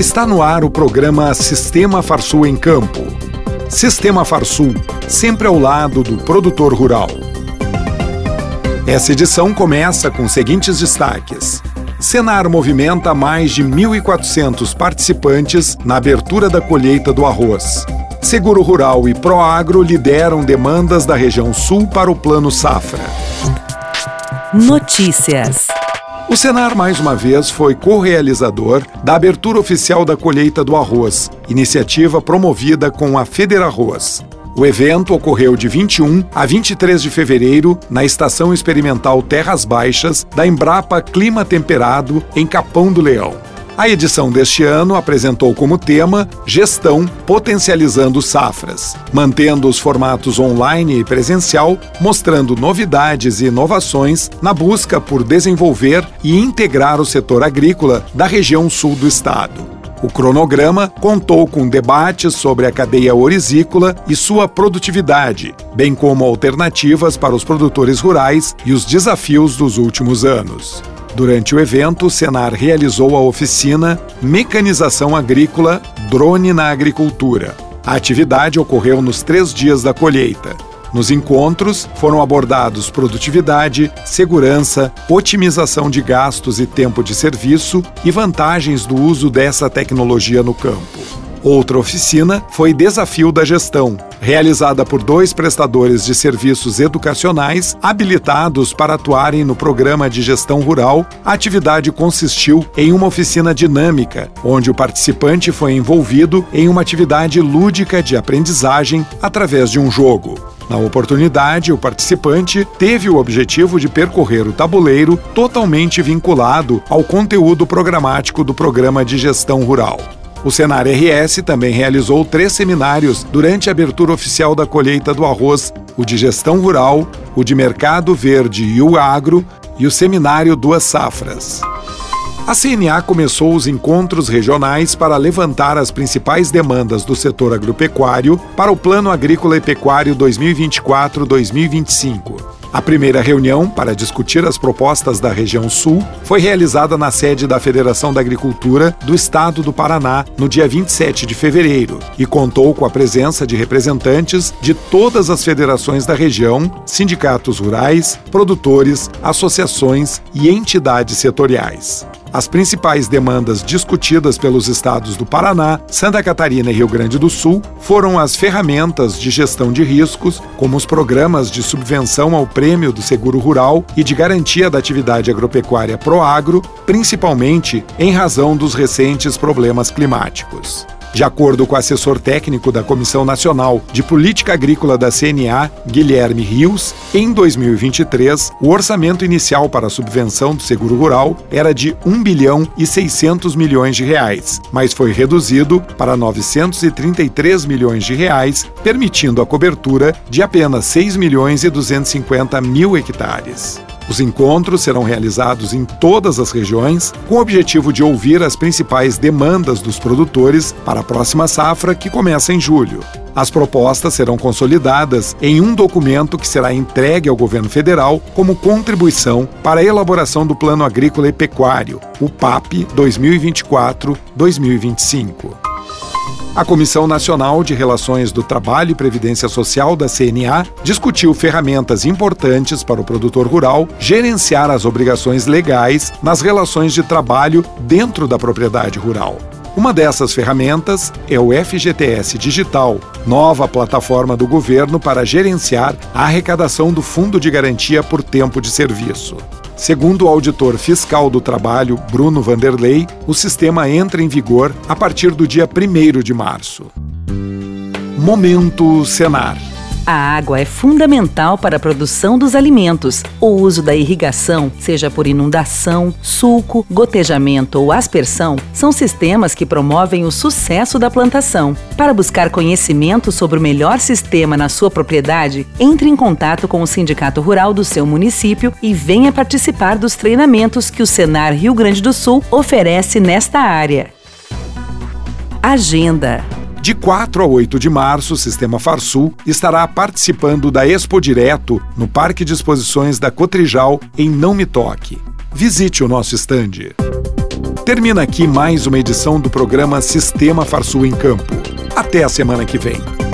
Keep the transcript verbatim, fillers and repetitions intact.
Está no ar o programa Sistema Farsul em Campo. Sistema Farsul, sempre ao lado do produtor rural. Essa edição começa com os seguintes destaques. Senar movimenta mais de mil e quatrocentos participantes na abertura da colheita do arroz. Seguro Rural e Proagro lideram demandas da região sul para o Plano Safra. Notícias. O Senar, mais uma vez, foi co-realizador da abertura oficial da colheita do arroz, iniciativa promovida com a Federarroz. O evento ocorreu de vinte e um a vinte e três de fevereiro na Estação Experimental Terras Baixas da Embrapa Clima Temperado, em Capão do Leão. A edição deste ano apresentou como tema Gestão Potencializando Safras, mantendo os formatos online e presencial, mostrando novidades e inovações na busca por desenvolver e integrar o setor agrícola da região sul do estado. O cronograma contou com debates sobre a cadeia orizícola e sua produtividade, bem como alternativas para os produtores rurais e os desafios dos últimos anos. Durante o evento, o Senar realizou a oficina Mecanização Agrícola, Drone na Agricultura. A atividade ocorreu nos três dias da colheita. Nos encontros, foram abordados produtividade, segurança, otimização de gastos e tempo de serviço e vantagens do uso dessa tecnologia no campo. Outra oficina foi Desafio da Gestão, realizada por dois prestadores de serviços educacionais habilitados para atuarem no programa de gestão rural. A atividade consistiu em uma oficina dinâmica, onde o participante foi envolvido em uma atividade lúdica de aprendizagem através de um jogo. Na oportunidade, o participante teve o objetivo de percorrer o tabuleiro totalmente vinculado ao conteúdo programático do Programa de Gestão Rural. O Senar R S também realizou três seminários durante a abertura oficial da colheita do arroz, o de Gestão Rural, o de Mercado Verde e o Agro e o Seminário Duas Safras. A C N A começou os encontros regionais para levantar as principais demandas do setor agropecuário para o Plano Agrícola e Pecuário dois mil e vinte e quatro a dois mil e vinte e cinco. A primeira reunião, para discutir as propostas da região sul, foi realizada na sede da Federação da Agricultura do Estado do Paraná, no dia vinte e sete de fevereiro, e contou com a presença de representantes de todas as federações da região, sindicatos rurais, produtores, associações e entidades setoriais. As principais demandas discutidas pelos estados do Paraná, Santa Catarina e Rio Grande do Sul foram as ferramentas de gestão de riscos, como os programas de subvenção ao prêmio do seguro rural e de garantia da atividade agropecuária Proagro, principalmente em razão dos recentes problemas climáticos. De acordo com o assessor técnico da Comissão Nacional de Política Agrícola da C N A, Guilherme Rios, em dois mil e vinte e três, o orçamento inicial para a subvenção do seguro rural era de um bilhão e seiscentos milhões de reais, mas foi reduzido para novecentos e trinta e três milhões de reais, permitindo a cobertura de apenas seis milhões e duzentos e cinquenta mil hectares. Os encontros serão realizados em todas as regiões, com o objetivo de ouvir as principais demandas dos produtores para a próxima safra, que começa em julho. As propostas serão consolidadas em um documento que será entregue ao governo federal como contribuição para a elaboração do Plano Agrícola e Pecuário, o P A P dois mil e vinte e quatro a dois mil e vinte e cinco. A Comissão Nacional de Relações do Trabalho e Previdência Social da C N A discutiu ferramentas importantes para o produtor rural gerenciar as obrigações legais nas relações de trabalho dentro da propriedade rural. Uma dessas ferramentas é o F G T S Digital, nova plataforma do governo para gerenciar a arrecadação do Fundo de Garantia por Tempo de Serviço. Segundo o auditor fiscal do trabalho, Bruno Vanderlei, o sistema entra em vigor a partir do dia primeiro de março. Momento Senar. A água é fundamental para a produção dos alimentos. O uso da irrigação, seja por inundação, sulco, gotejamento ou aspersão, são sistemas que promovem o sucesso da plantação. Para buscar conhecimento sobre o melhor sistema na sua propriedade, entre em contato com o Sindicato Rural do seu município e venha participar dos treinamentos que o Senar Rio Grande do Sul oferece nesta área. Agenda. De quatro a oito de março, o Sistema Farsul estará participando da Expo Direto no Parque de Exposições da Cotrijal, em Não Me Toque. Visite o nosso estande. Termina aqui mais uma edição do programa Sistema Farsul em Campo. Até a semana que vem.